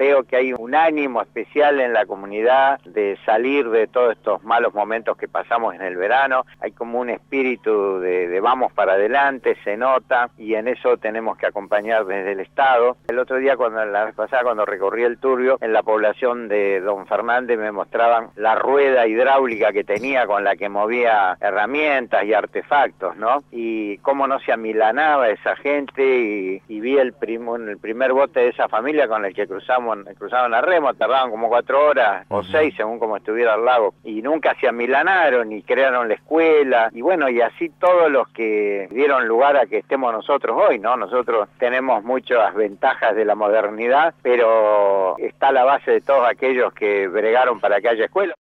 Veo que hay un ánimo especial en la comunidad de salir de todos estos malos momentos que pasamos en el verano. Hay como un espíritu de vamos para adelante, se nota, y en eso tenemos que acompañar desde el Estado. El otro día, la vez pasada, cuando recorrí el Turbio, en la población de Don Fernández me mostraban la rueda hidráulica que tenía con la que movía herramientas y artefactos, ¿no? Y cómo no se amilanaba esa gente, y vi el primer bote de esa familia con el que cruzaban a remo, tardaban como 4 horas o 6 según como estuviera el lago, y nunca se amilanaron y crearon la escuela, y bueno, y así todos los que dieron lugar a que estemos nosotros hoy, ¿no? Nosotros tenemos muchas ventajas de la modernidad, pero está la base de todos aquellos que bregaron para que haya escuela.